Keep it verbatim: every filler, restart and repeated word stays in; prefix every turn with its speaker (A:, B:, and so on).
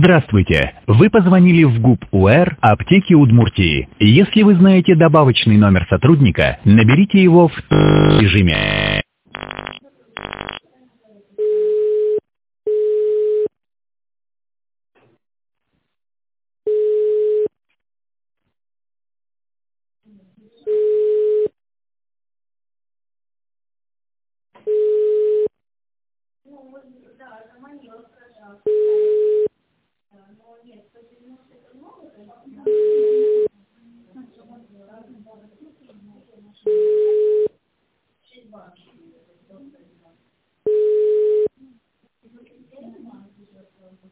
A: Здравствуйте! Вы позвонили в ГУП УР аптеки Удмуртии. Если вы знаете добавочный номер сотрудника, наберите его в режиме.